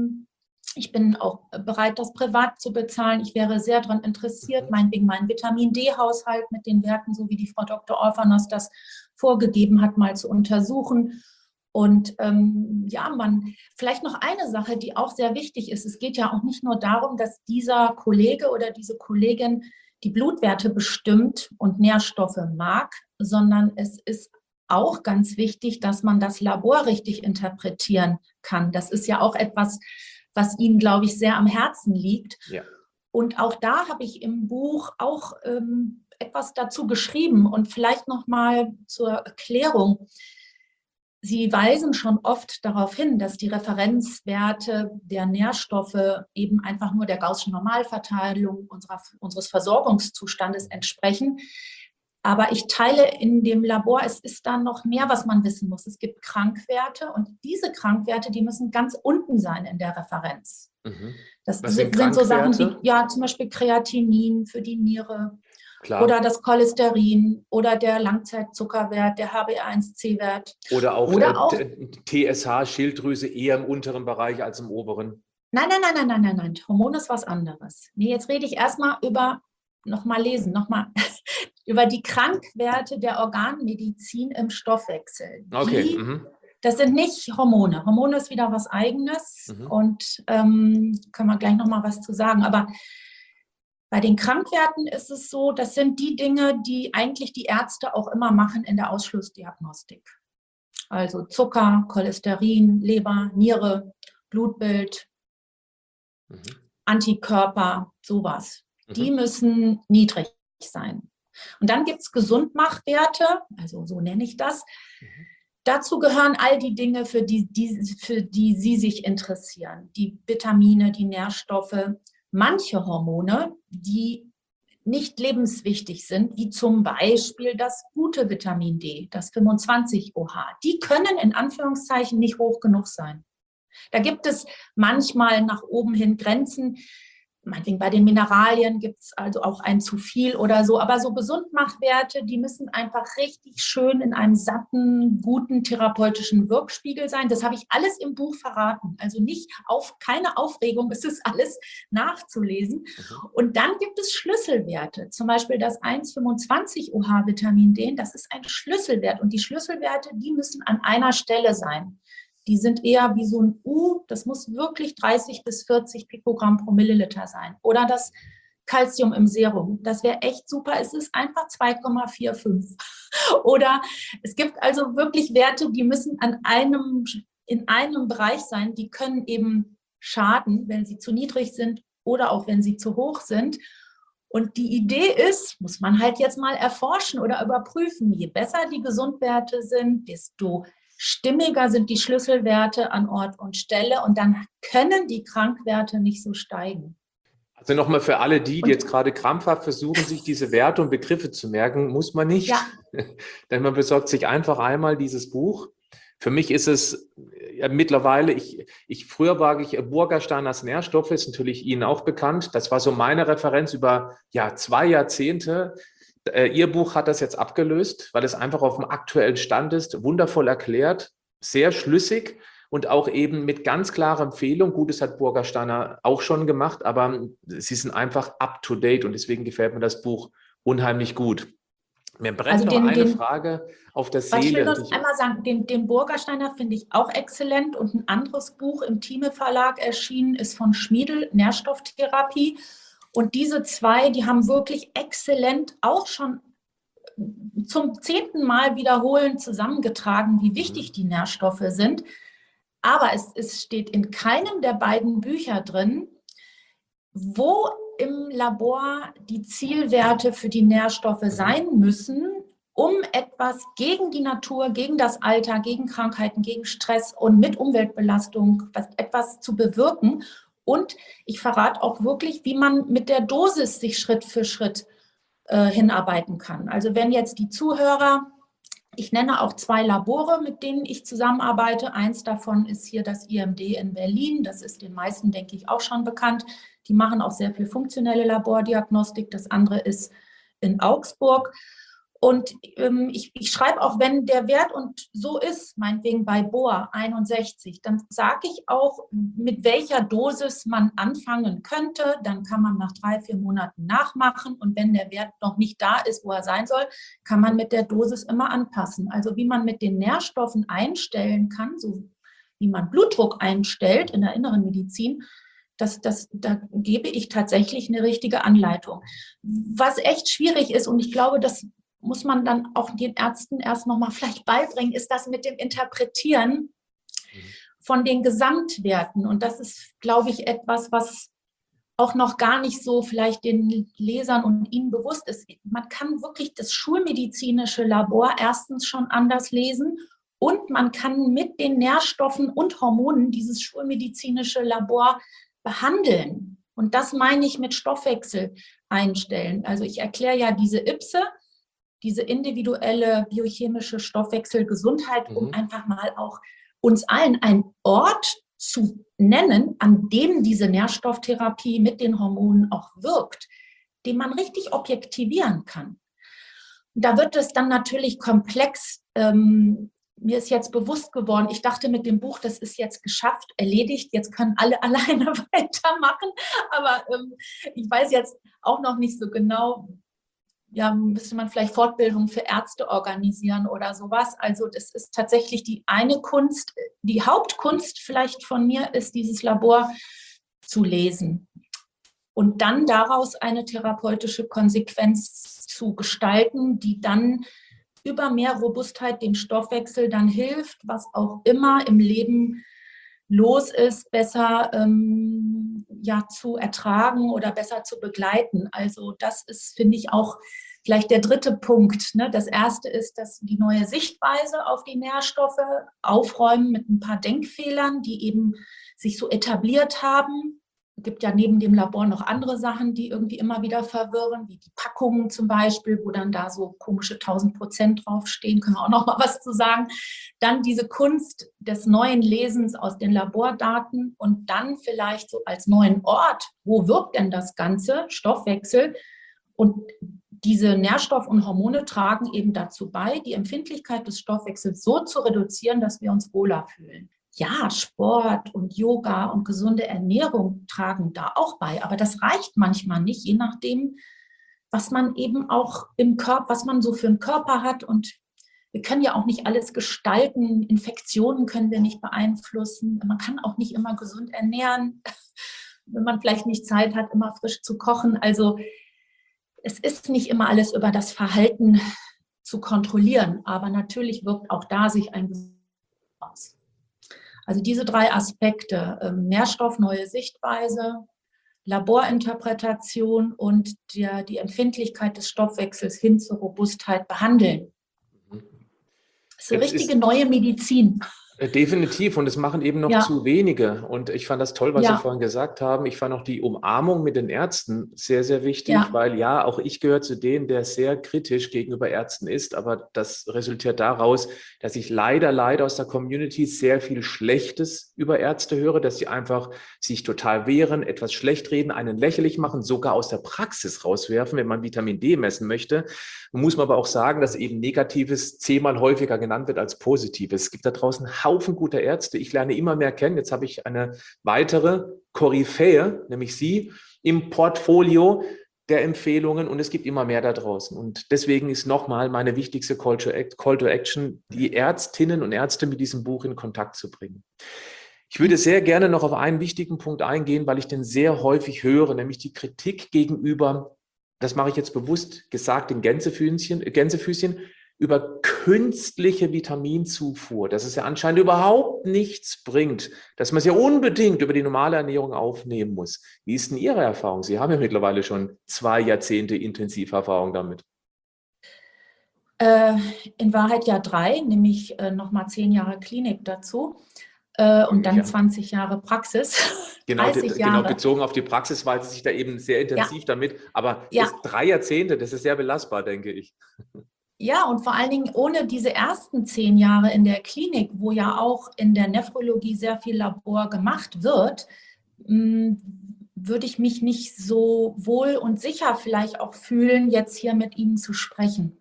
ich bin auch bereit, das privat zu bezahlen. Ich wäre sehr daran interessiert, meinetwegen meinen Vitamin-D-Haushalt mit den Werten, so wie die Frau Dr. Orphanos das vorgegeben hat, mal zu untersuchen. Und vielleicht noch eine Sache, die auch sehr wichtig ist. Es geht ja auch nicht nur darum, dass dieser Kollege oder diese Kollegin die Blutwerte bestimmt und Nährstoffe mag, sondern es ist auch ganz wichtig, dass man das Labor richtig interpretieren kann. Das ist ja auch etwas, was Ihnen, glaube ich, sehr am Herzen liegt. Ja. Und auch da habe ich im Buch auch etwas dazu geschrieben und vielleicht noch mal zur Erklärung. Sie weisen schon oft darauf hin, dass die Referenzwerte der Nährstoffe eben einfach nur der Gaußschen Normalverteilung unseres Versorgungszustandes entsprechen. Aber ich teile in dem Labor, es ist da noch mehr, was man wissen muss. Es gibt Krankwerte und diese Krankwerte, die müssen ganz unten sein in der Referenz. Das sind so Sachen wie, ja, zum Beispiel Kreatinin für die Niere. Klar. Oder das Cholesterin oder der Langzeitzuckerwert, der HbA1c-Wert. Oder auch TSH, Schilddrüse eher im unteren Bereich als im oberen. Nein. Hormon ist was anderes. Nee, jetzt rede ich erstmal über, nochmal lesen, nochmal. über die Krankwerte der Organmedizin im Stoffwechsel. Okay. Das sind nicht Hormone. Hormone ist wieder was Eigenes und können wir gleich nochmal was zu sagen. Aber bei den Krankwerten ist es so, das sind die Dinge, die eigentlich die Ärzte auch immer machen in der Ausschlussdiagnostik. Also Zucker, Cholesterin, Leber, Niere, Blutbild, Antikörper, sowas. Die müssen niedrig sein. Und dann gibt es Gesundmachwerte, also so nenne ich das. Dazu gehören all die Dinge, für die Sie sich interessieren. Die Vitamine, die Nährstoffe, manche Hormone, die nicht lebenswichtig sind, wie zum Beispiel das gute Vitamin D, das 25-OH. Die können in Anführungszeichen nicht hoch genug sein. Da gibt es manchmal nach oben hin Grenzen. Meinetwegen bei den Mineralien gibt es also auch ein zu viel oder so. Aber so Gesundmachwerte, die müssen einfach richtig schön in einem satten, guten therapeutischen Wirkspiegel sein. Das habe ich alles im Buch verraten. Also keine Aufregung, es ist alles nachzulesen. Und dann gibt es Schlüsselwerte. Zum Beispiel das 1,25-OH Vitamin D, das ist ein Schlüsselwert. Und die Schlüsselwerte, die müssen an einer Stelle sein. Die sind eher wie so ein U, das muss wirklich 30 bis 40 Pikogramm pro Milliliter sein. Oder das Calcium im Serum, das wäre echt super, es ist einfach 2,45. Oder es gibt also wirklich Werte, die müssen in einem Bereich sein, die können eben schaden, wenn sie zu niedrig sind oder auch wenn sie zu hoch sind. Und die Idee ist, muss man halt jetzt mal erforschen oder überprüfen, je besser die Gesundwerte sind, desto stimmiger sind die Schlüsselwerte an Ort und Stelle und dann können die Krankwerte nicht so steigen. Also nochmal für alle die jetzt gerade krampfhaft versuchen, sich diese Werte und Begriffe zu merken, muss man nicht. Ja. Denn man besorgt sich einfach einmal dieses Buch. Für mich ist es mittlerweile, früher war ich Burgersteiners Nährstoffe, ist natürlich Ihnen auch bekannt. Das war so meine Referenz über 2 Jahrzehnte. Ihr Buch hat das jetzt abgelöst, weil es einfach auf dem aktuellen Stand ist, wundervoll erklärt, sehr schlüssig und auch eben mit ganz klarer Empfehlung. Gut, das hat Burgersteiner auch schon gemacht, aber sie sind einfach up to date und deswegen gefällt mir das Buch unheimlich gut. Mir brennt noch eine Frage auf der Seele. Ich will noch einmal sagen, den Burgersteiner finde ich auch exzellent und ein anderes Buch im Thieme Verlag erschienen ist von Schmiedl, Nährstofftherapie. Und diese 2, die haben wirklich exzellent auch schon zum 10. Mal wiederholend zusammengetragen, wie wichtig die Nährstoffe sind. Aber es steht in keinem der beiden Bücher drin, wo im Labor die Zielwerte für die Nährstoffe sein müssen, um etwas gegen die Natur, gegen das Alter, gegen Krankheiten, gegen Stress und mit Umweltbelastung etwas zu bewirken. Und ich verrate auch wirklich, wie man mit der Dosis sich Schritt für Schritt hinarbeiten kann. Also wenn jetzt die Zuhörer, ich nenne auch 2 Labore, mit denen ich zusammenarbeite. Eins davon ist hier das IMD in Berlin. Das ist den meisten, denke ich, auch schon bekannt. Die machen auch sehr viel funktionelle Labordiagnostik. Das andere ist in Augsburg. Und ich schreibe auch, wenn der Wert und so ist, meinetwegen bei Bohr 61, dann sage ich auch, mit welcher Dosis man anfangen könnte. Dann kann man nach 3, 4 Monaten nachmachen. Und wenn der Wert noch nicht da ist, wo er sein soll, kann man mit der Dosis immer anpassen. Also wie man mit den Nährstoffen einstellen kann, so wie man Blutdruck einstellt in der inneren Medizin, da gebe ich tatsächlich eine richtige Anleitung. Was echt schwierig ist, und ich glaube, das muss man dann auch den Ärzten erst nochmal vielleicht beibringen, ist das mit dem Interpretieren von den Gesamtwerten. Und das ist, glaube ich, etwas, was auch noch gar nicht so vielleicht den Lesern und Ihnen bewusst ist. Man kann wirklich das schulmedizinische Labor erstens schon anders lesen und man kann mit den Nährstoffen und Hormonen dieses schulmedizinische Labor behandeln. Und das meine ich mit Stoffwechsel einstellen. Also ich erkläre ja diese IPSE, diese individuelle biochemische Stoffwechselgesundheit, um einfach mal auch uns allen einen Ort zu nennen, an dem diese Nährstofftherapie mit den Hormonen auch wirkt, den man richtig objektivieren kann. Da wird es dann natürlich komplex. Mir ist jetzt bewusst geworden, ich dachte mit dem Buch, das ist jetzt geschafft, erledigt, jetzt können alle alleine weitermachen. Aber ich weiß jetzt auch noch nicht so genau, ja, müsste man vielleicht Fortbildungen für Ärzte organisieren oder sowas. Also das ist tatsächlich die eine Kunst. Die Hauptkunst vielleicht von mir ist, dieses Labor zu lesen und dann daraus eine therapeutische Konsequenz zu gestalten, die dann über mehr Robustheit dem Stoffwechsel dann hilft, was auch immer im Leben los ist, besser ja, zu ertragen oder besser zu begleiten. Also das ist, finde ich, auch vielleicht der dritte Punkt. Ne? Das erste ist, dass die neue Sichtweise auf die Nährstoffe aufräumen mit ein paar Denkfehlern, die eben sich so etabliert haben. Es gibt ja neben dem Labor noch andere Sachen, die irgendwie immer wieder verwirren, wie die Packungen zum Beispiel, wo dann da so komische 1000% draufstehen. Können wir auch noch mal was zu sagen. Dann diese Kunst des neuen Lesens aus den Labordaten und dann vielleicht so als neuen Ort, wo wirkt denn das Ganze, Stoffwechsel? Und diese Nährstoff und Hormone tragen eben dazu bei, die Empfindlichkeit des Stoffwechsels so zu reduzieren, dass wir uns wohler fühlen. Ja, Sport und Yoga und gesunde Ernährung tragen da auch bei, aber das reicht manchmal nicht, je nachdem, was man eben auch im Körper, was man so für einen Körper hat. Und wir können ja auch nicht alles gestalten. Infektionen können wir nicht beeinflussen. Man kann auch nicht immer gesund ernähren, wenn man vielleicht nicht Zeit hat, immer frisch zu kochen. Also es ist nicht immer alles über das Verhalten zu kontrollieren, aber natürlich wirkt auch da sich ein Gesundheit aus. Also diese drei Aspekte, Nährstoff, neue Sichtweise, Laborinterpretation und die Empfindlichkeit des Stoffwechsels hin zur Robustheit behandeln. Das ist eine richtige neue Medizin. Definitiv, und es machen eben noch zu wenige. Und ich fand das toll, was Sie vorhin gesagt haben. Ich fand auch die Umarmung mit den Ärzten sehr, sehr wichtig, weil ja, auch ich gehöre zu denen, der sehr kritisch gegenüber Ärzten ist. Aber das resultiert daraus, dass ich leider aus der Community sehr viel Schlechtes über Ärzte höre, dass sie einfach sich total wehren, etwas schlecht reden, einen lächerlich machen, sogar aus der Praxis rauswerfen, wenn man Vitamin D messen möchte. Muss man aber auch sagen, dass eben Negatives 10-mal häufiger genannt wird als Positives. Es gibt da draußen Haufen guter Ärzte. Ich lerne immer mehr kennen. Jetzt habe ich eine weitere Koryphäe, nämlich Sie, im Portfolio der Empfehlungen, und es gibt immer mehr da draußen. Und deswegen ist nochmal meine wichtigste Call to Action, die Ärztinnen und Ärzte mit diesem Buch in Kontakt zu bringen. Ich würde sehr gerne noch auf einen wichtigen Punkt eingehen, weil ich den sehr häufig höre, nämlich die Kritik gegenüber, das mache ich jetzt bewusst gesagt in Gänsefüßchen, über künstliche Vitaminzufuhr, dass es ja anscheinend überhaupt nichts bringt, dass man es ja unbedingt über die normale Ernährung aufnehmen muss. Wie ist denn Ihre Erfahrung? Sie haben ja mittlerweile schon 2 Jahrzehnte Intensiverfahrung damit. In Wahrheit ja 3, nämlich nochmal 10 Jahre Klinik dazu und dann 20 Jahre Praxis. Genau, bezogen auf die Praxis weiß ich da eben sehr intensiv damit, aber 3 Jahrzehnte, das ist sehr belastbar, denke ich. Ja, und vor allen Dingen ohne diese ersten 10 Jahre in der Klinik, wo ja auch in der Nephrologie sehr viel Labor gemacht wird, würde ich mich nicht so wohl und sicher vielleicht auch fühlen, jetzt hier mit Ihnen zu sprechen.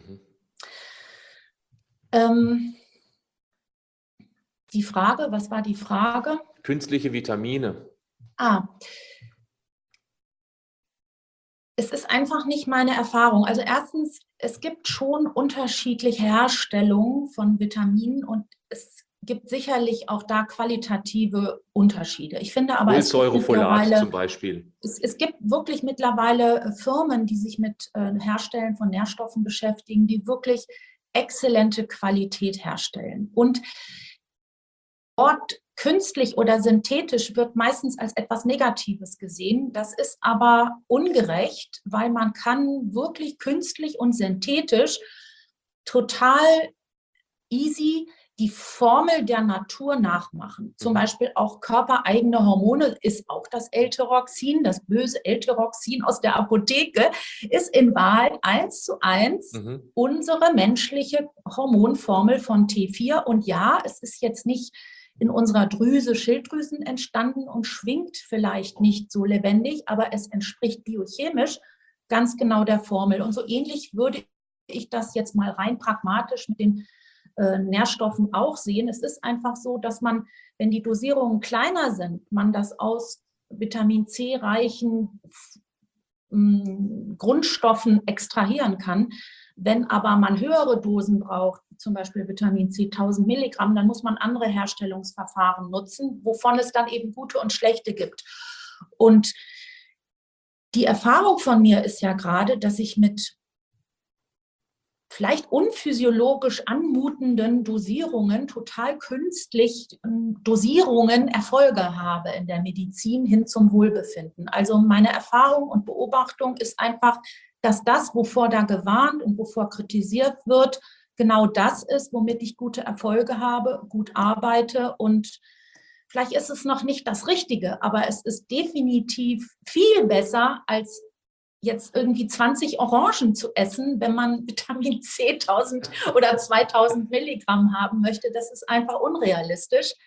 Die Frage, was war die Frage? Künstliche Vitamine. Es ist einfach nicht meine Erfahrung. Also erstens, es gibt schon unterschiedliche Herstellungen von Vitaminen und es gibt sicherlich auch da qualitative Unterschiede. Ich finde aber, Folsäurefolat zum Beispiel. Es gibt wirklich mittlerweile Firmen, die sich mit Herstellen von Nährstoffen beschäftigen, die wirklich exzellente Qualität herstellen. Und Wort künstlich oder synthetisch wird meistens als etwas Negatives gesehen. Das ist aber ungerecht, weil man kann wirklich künstlich und synthetisch total easy die Formel der Natur nachmachen. Zum Beispiel auch körpereigene Hormone ist auch das L-Tyroxin, das böse L-Tyroxin aus der Apotheke, ist in Wahrheit 1:1 unsere menschliche Hormonformel von T4. Und ja, es ist jetzt nicht in unserer Drüse, Schilddrüsen entstanden und schwingt vielleicht nicht so lebendig, aber es entspricht biochemisch ganz genau der Formel. Und so ähnlich würde ich das jetzt mal rein pragmatisch mit den Nährstoffen auch sehen. Es ist einfach so, dass man, wenn die Dosierungen kleiner sind, man das aus Vitamin C reichen Grundstoffen extrahieren kann. Wenn aber man höhere Dosen braucht, zum Beispiel Vitamin C 1000 Milligramm, dann muss man andere Herstellungsverfahren nutzen, wovon es dann eben gute und schlechte gibt. Und die Erfahrung von mir ist ja gerade, dass ich mit vielleicht unphysiologisch anmutenden Dosierungen, total künstlich Dosierungen Erfolge habe in der Medizin hin zum Wohlbefinden. Also meine Erfahrung und Beobachtung ist einfach, dass das, wovor da gewarnt und wovor kritisiert wird, genau das ist, womit ich gute Erfolge habe, gut arbeite, und vielleicht ist es noch nicht das Richtige, aber es ist definitiv viel besser, als jetzt irgendwie 20 Orangen zu essen, wenn man Vitamin C 1000 oder 2000 Milligramm haben möchte. Das ist einfach unrealistisch.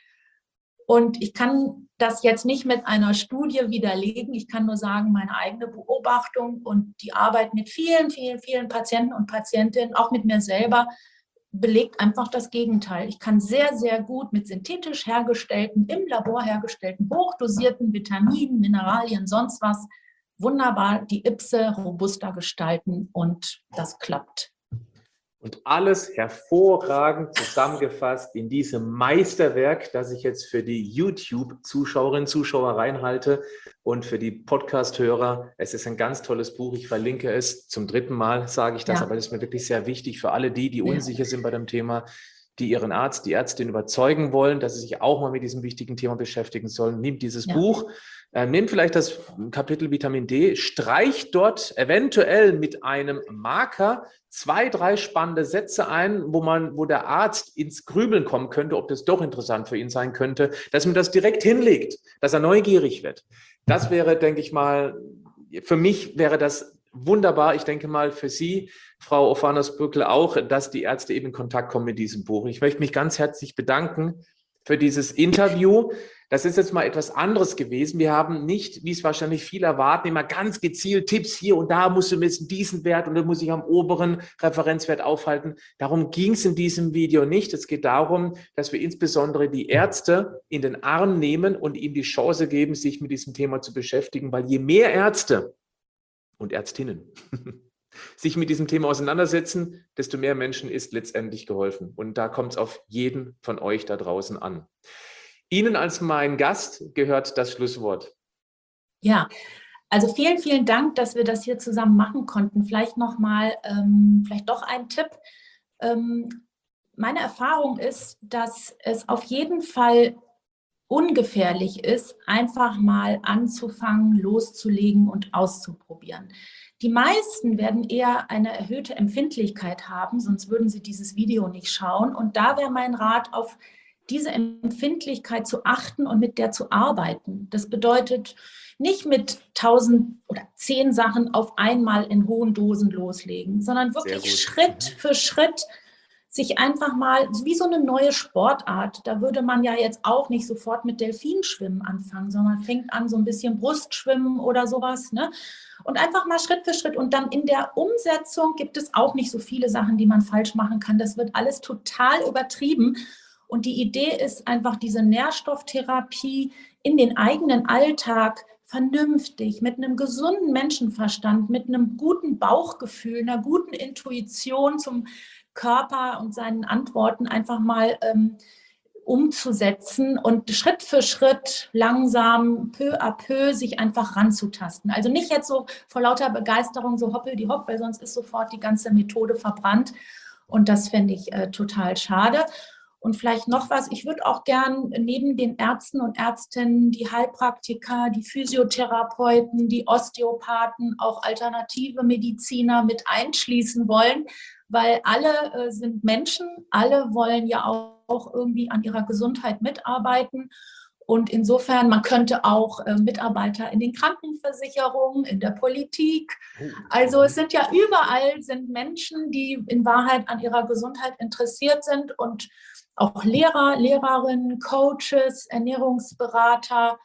Und ich kann das jetzt nicht mit einer Studie widerlegen. Ich kann nur sagen, meine eigene Beobachtung und die Arbeit mit vielen, vielen, vielen Patienten und Patientinnen, auch mit mir selber, belegt einfach das Gegenteil. Ich kann sehr, sehr gut mit synthetisch hergestellten, im Labor hergestellten, hochdosierten Vitaminen, Mineralien, sonst was, wunderbar die Ipse robuster gestalten, und das klappt. Und alles hervorragend zusammengefasst in diesem Meisterwerk, das ich jetzt für die YouTube-Zuschauerinnen und Zuschauer reinhalte und für die Podcast-Hörer. Es ist ein ganz tolles Buch. Ich verlinke es. Zum 3. Mal sage ich das, aber das ist mir wirklich sehr wichtig für alle die unsicher sind bei dem Thema, die ihren Arzt, die Ärztin überzeugen wollen, dass sie sich auch mal mit diesem wichtigen Thema beschäftigen sollen. Nehmt dieses Buch, nehmt vielleicht das Kapitel Vitamin D, streicht dort eventuell mit einem Marker 2, 3 spannende Sätze ein, wo der Arzt ins Grübeln kommen könnte, ob das doch interessant für ihn sein könnte, dass man das direkt hinlegt, dass er neugierig wird. Das wäre, denke ich mal, für mich wäre das wunderbar. Ich denke mal für Sie, Frau Ofanos-Bückel, auch, dass die Ärzte eben in Kontakt kommen mit diesem Buch. Ich möchte mich ganz herzlich bedanken für dieses Interview. Das ist jetzt mal etwas anderes gewesen. Wir haben nicht, wie es wahrscheinlich viele erwarten, immer ganz gezielt Tipps hier und da musst du messen diesen Wert und dann muss ich am oberen Referenzwert aufhalten. Darum ging es in diesem Video nicht. Es geht darum, dass wir insbesondere die Ärzte in den Arm nehmen und ihnen die Chance geben, sich mit diesem Thema zu beschäftigen, weil je mehr Ärzte und Ärztinnen sich mit diesem Thema auseinandersetzen, desto mehr Menschen ist letztendlich geholfen. Und da kommt es auf jeden von euch da draußen an. Ihnen als mein Gast gehört das Schlusswort. Ja, also vielen, vielen Dank, dass wir das hier zusammen machen konnten. Vielleicht nochmal, vielleicht doch ein Tipp. Meine Erfahrung ist, dass es auf jeden Fall ungefährlich ist, einfach mal anzufangen, loszulegen und auszuprobieren. Die meisten werden eher eine erhöhte Empfindlichkeit haben, sonst würden sie dieses Video nicht schauen. Und da wäre mein Rat, auf diese Empfindlichkeit zu achten und mit der zu arbeiten. Das bedeutet nicht mit 1000 oder 10 Sachen auf einmal in hohen Dosen loslegen, sondern wirklich Schritt für Schritt sich einfach mal, wie so eine neue Sportart, da würde man ja jetzt auch nicht sofort mit Delfinschwimmen anfangen, sondern fängt an so ein bisschen Brustschwimmen oder sowas, ne? Und einfach mal Schritt für Schritt. Und dann in der Umsetzung gibt es auch nicht so viele Sachen, die man falsch machen kann. Das wird alles total übertrieben. Und die Idee ist einfach, diese Nährstofftherapie in den eigenen Alltag vernünftig, mit einem gesunden Menschenverstand, mit einem guten Bauchgefühl, einer guten Intuition zum Körper und seinen Antworten einfach mal umzusetzen und Schritt für Schritt langsam, peu à peu sich einfach ranzutasten. Also nicht jetzt so vor lauter Begeisterung so hoppel die hopp, weil sonst ist sofort die ganze Methode verbrannt, und das fände ich total schade. Und vielleicht noch was, ich würde auch gern neben den Ärzten und Ärztinnen die Heilpraktiker, die Physiotherapeuten, die Osteopathen, auch alternative Mediziner mit einschließen wollen, weil alle sind Menschen, alle wollen ja auch irgendwie an ihrer Gesundheit mitarbeiten. Und insofern, man könnte auch Mitarbeiter in den Krankenversicherungen, in der Politik, also es sind ja überall sind Menschen, die in Wahrheit an ihrer Gesundheit interessiert sind, und auch Lehrer, Lehrerinnen, Coaches, Ernährungsberater.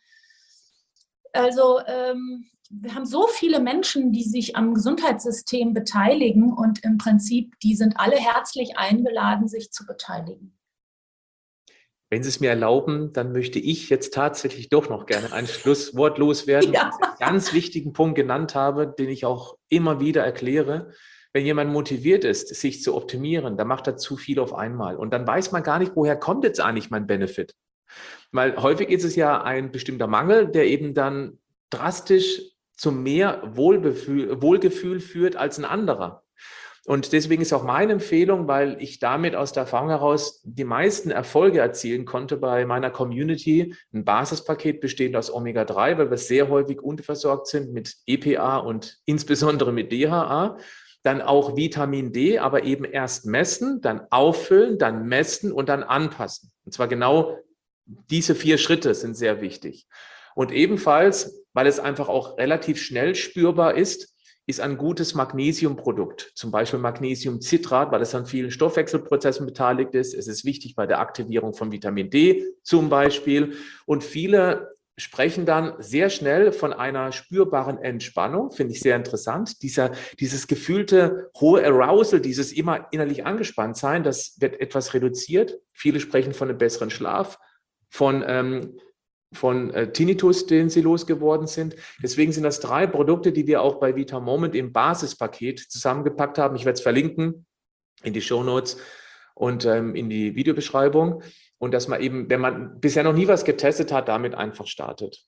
Also wir haben so viele Menschen, die sich am Gesundheitssystem beteiligen, und im Prinzip, die sind alle herzlich eingeladen, sich zu beteiligen. Wenn Sie es mir erlauben, dann möchte ich jetzt tatsächlich doch noch gerne ein Schlusswort loswerden, Ja. weil ich einen ganz wichtigen Punkt genannt habe, den ich auch immer wieder erkläre. Wenn jemand motiviert ist, sich zu optimieren, dann macht er zu viel auf einmal. Und dann weiß man gar nicht, woher kommt jetzt eigentlich mein Benefit. Weil häufig ist es ja ein bestimmter Mangel, der eben dann drastisch zu mehr Wohlgefühl führt als ein anderer. Und deswegen ist auch meine Empfehlung, weil ich damit aus der Erfahrung heraus die meisten Erfolge erzielen konnte bei meiner Community, ein Basispaket bestehend aus Omega-3, weil wir sehr häufig unterversorgt sind mit EPA und insbesondere mit DHA. Dann auch Vitamin D, aber eben erst messen, dann auffüllen, dann messen und dann anpassen. Und zwar genau diese 4 Schritte sind sehr wichtig. Und ebenfalls, weil es einfach auch relativ schnell spürbar ist ein gutes Magnesiumprodukt, zum Beispiel Magnesiumcitrat, weil es an vielen Stoffwechselprozessen beteiligt ist. Es ist wichtig bei der Aktivierung von Vitamin D zum Beispiel. Und viele sprechen dann sehr schnell von einer spürbaren Entspannung, finde ich sehr interessant. Dieses gefühlte hohe Arousal, dieses immer innerlich angespannt sein, das wird etwas reduziert. Viele sprechen von einem besseren Schlaf, von Tinnitus, den sie losgeworden sind. Deswegen sind das 3 Produkte, die wir auch bei Vitamoment im Basispaket zusammengepackt haben. Ich werde es verlinken in die Shownotes und in die Videobeschreibung. Und dass man eben, wenn man bisher noch nie was getestet hat, damit einfach startet.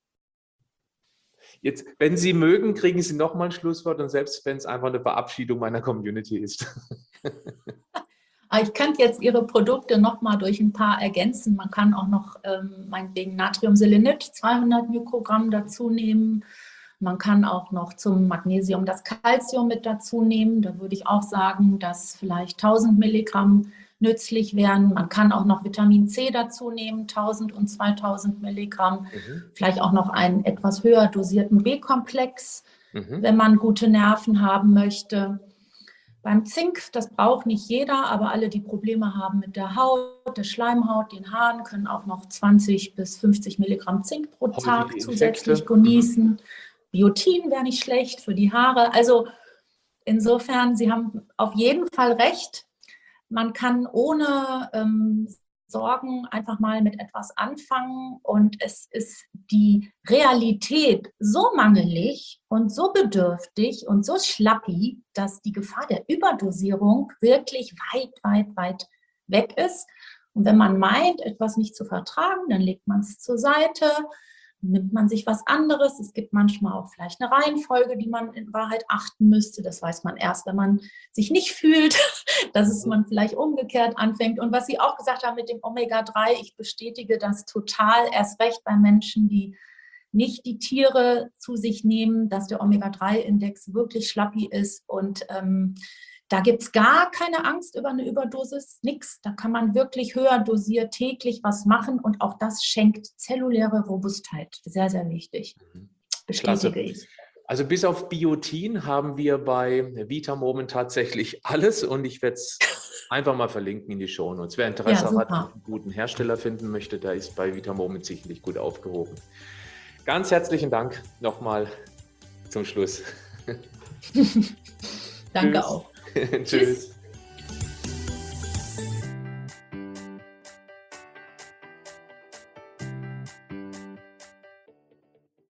Jetzt, wenn Sie mögen, kriegen Sie nochmal ein Schlusswort und selbst wenn es einfach eine Verabschiedung meiner Community ist. Ich könnte jetzt Ihre Produkte noch mal durch ein paar ergänzen. Man kann auch noch meinetwegen Natriumselenit 200 Mikrogramm dazu nehmen. Man kann auch noch zum Magnesium das Calcium mit dazu nehmen. Da würde ich auch sagen, dass vielleicht 1000 Milligramm nützlich wären. Man kann auch noch Vitamin C dazu nehmen, 1000 und 2000 Milligramm. Vielleicht auch noch einen etwas höher dosierten B-Komplex, wenn man gute Nerven haben möchte. Beim Zink, das braucht nicht jeder, aber alle, die Probleme haben mit der Haut, der Schleimhaut, den Haaren, können auch noch 20 bis 50 Milligramm Zink pro Tag zusätzlich genießen. Biotin wäre nicht schlecht für die Haare. Also insofern, Sie haben auf jeden Fall recht. Man kann ohne Sorgen einfach mal mit etwas anfangen und es ist die Realität so mangelig und so bedürftig und so schlappi, dass die Gefahr der Überdosierung wirklich weit, weit, weit weg ist. Und wenn man meint, etwas nicht zu vertragen, dann legt man es zur Seite, nimmt man sich was anderes. Es gibt manchmal auch vielleicht eine Reihenfolge, die man in Wahrheit achten müsste. Das weiß man erst, wenn man sich nicht fühlt, dass es man vielleicht umgekehrt anfängt. Und was Sie auch gesagt haben mit dem Omega-3, ich bestätige das total, erst recht bei Menschen, die nicht die Tiere zu sich nehmen, dass der Omega-3-Index wirklich schlappi ist. Und da gibt es gar keine Angst über eine Überdosis, nichts. Da kann man wirklich höher dosiert täglich was machen und auch das schenkt zelluläre Robustheit. Sehr, sehr wichtig. Bestätige ich. Also bis auf Biotin haben wir bei Vitamoment tatsächlich alles und ich werde es einfach mal verlinken in die Shownotes. Wer Interesse hat, einen guten Hersteller finden möchte, der ist bei Vitamoment sicherlich gut aufgehoben. Ganz herzlichen Dank nochmal zum Schluss. Danke auch. Tschüss.